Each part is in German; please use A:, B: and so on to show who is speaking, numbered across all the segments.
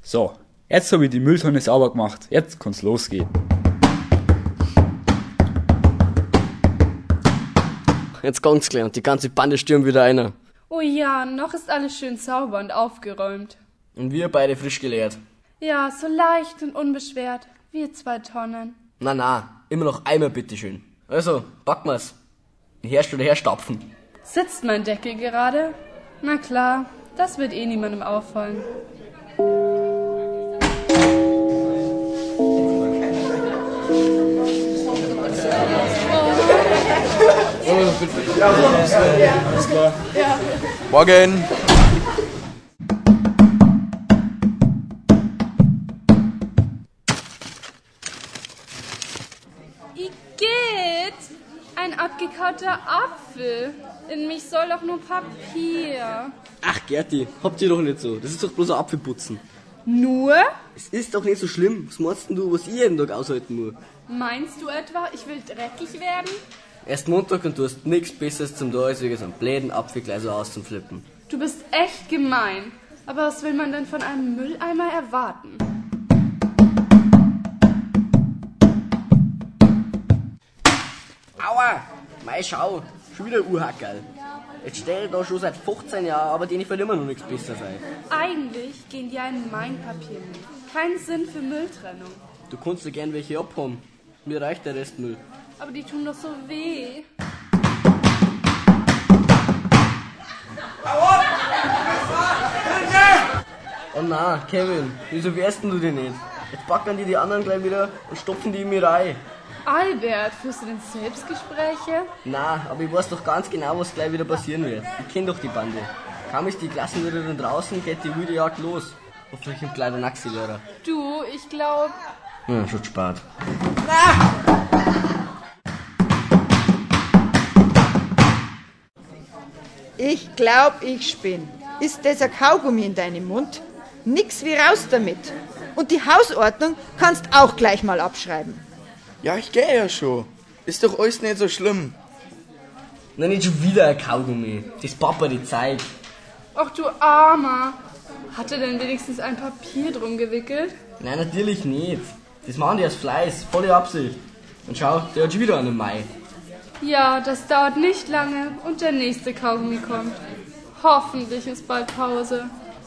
A: So, jetzt habe ich die Mülltonne sauber gemacht. Jetzt kann's losgehen.
B: Jetzt gang's gleich und die ganze Bande stürmt wieder einer.
C: Oh ja, noch ist alles schön sauber und aufgeräumt.
B: Und wir beide frisch geleert.
C: Ja, so leicht und unbeschwert. Wir 2 Tonnen.
B: Na, immer noch einmal bitteschön. Also, packen wir's. Herst oder herstapfen.
C: Sitzt mein Deckel gerade? Na klar, das wird eh niemandem auffallen.
D: Morgen!
C: Igitt! Ein abgekauter Apfel. In mich soll doch nur Papier.
B: Ach Gerti, habt ihr doch nicht so. Das ist doch bloß ein Apfelputzen.
C: Nur?
B: Es ist doch nicht so schlimm. Was meinst denn du, was ich jeden Tag aushalten muss?
C: Meinst du etwa, ich will dreckig werden?
B: Erst Montag und du hast nichts Besseres zum tun, als wegen so einem bläden Apfel gleich so auszuflippen.
C: Du bist echt gemein. Aber was will man denn von einem Mülleimer erwarten?
B: Aua! Mei, schau! Schon wieder Urhackerl. Jetzt stehe ich da schon seit 15 Jahren, aber denen fällt immer noch nichts besser sein.
C: Eigentlich gehen die ein Meinpapier mit. Kein Sinn für Mülltrennung.
B: Du kannst ja gern welche abhaben. Mir reicht der Restmüll.
C: Aber die tun doch so weh.
B: Oh na, Kevin, wieso wärst denn du die nicht? Jetzt packen die anderen gleich wieder und stopfen die in mir rein.
C: Albert, führst du denn Selbstgespräche?
B: Na, aber ich weiß doch ganz genau, was gleich wieder passieren wird. Ich kenn doch die Bande. Kaum ist die Klassenlehrerin draußen, geht die wilde Jagd los. Hoffentlich im kleinen Naxi-Lehrer.
C: Du, ich glaub...
B: Ja, schon spät.
E: Ich glaub, ich spinn. Ist das ein Kaugummi in deinem Mund? Nix wie raus damit. Und die Hausordnung kannst auch gleich mal abschreiben.
D: Ja, ich geh ja schon. Ist doch alles nicht so schlimm.
B: Na, nicht schon wieder ein Kaugummi. Das Papa die Zeit.
C: Ach du Armer. Hat er denn wenigstens ein Papier drum gewickelt?
B: Nein, natürlich nicht. Das machen die aus Fleiß, volle Absicht. Und schau, der hat schon wieder einen Mai.
C: Ja, das dauert nicht lange und der nächste Kaugummi kommt. Hoffentlich ist bald Pause.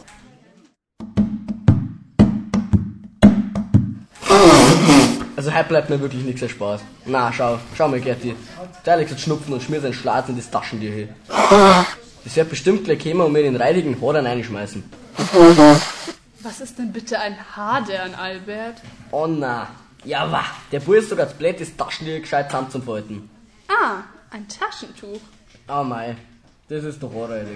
B: Also heute bleibt mir wirklich nichts Spaß. Na, schau mal, Gerti. Der Alex hat Schnupfen und schmiert seinen Schlatz in das Taschentier hin. Das wird bestimmt gleich kommen und mir den reidigen Hadern reinschmeißen.
C: Was ist denn bitte ein Hadern, Albert?
B: Oh na. Ja, wah. Der Bub ist sogar das Blatt des Taschentier gescheit zusammenzufalten.
C: Ah, ein Taschentuch.
B: Oh mei. Das ist doch anreidig.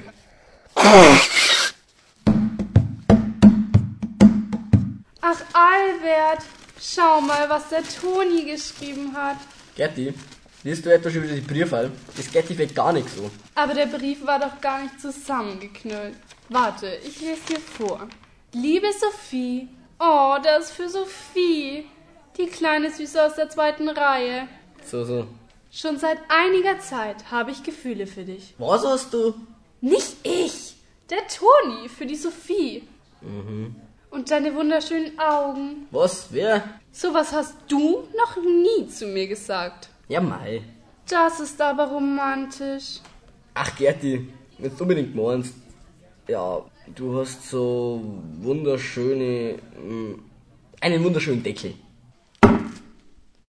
C: Ach, Albert, schau mal, was der Toni geschrieben hat.
B: Gerti, liest du etwa schon wieder die Briefe? Das geht dich weg gar nicht so.
C: Aber der Brief war doch gar nicht zusammengeknüllt. Warte, ich lese dir vor. Liebe Sophie. Oh, das ist für Sophie. Die kleine Süße aus der 2. Reihe.
B: So.
C: Schon seit einiger Zeit habe ich Gefühle für dich.
B: Was hast du?
C: Nicht ich, der Toni für die Sophie. Und deine wunderschönen Augen.
B: Was? Wer?
C: Sowas hast du noch nie zu mir gesagt.
B: Ja, mei.
C: Das ist aber romantisch.
B: Ach, Gerti, wenn du unbedingt meinst. Ja, du hast so einen wunderschönen Deckel.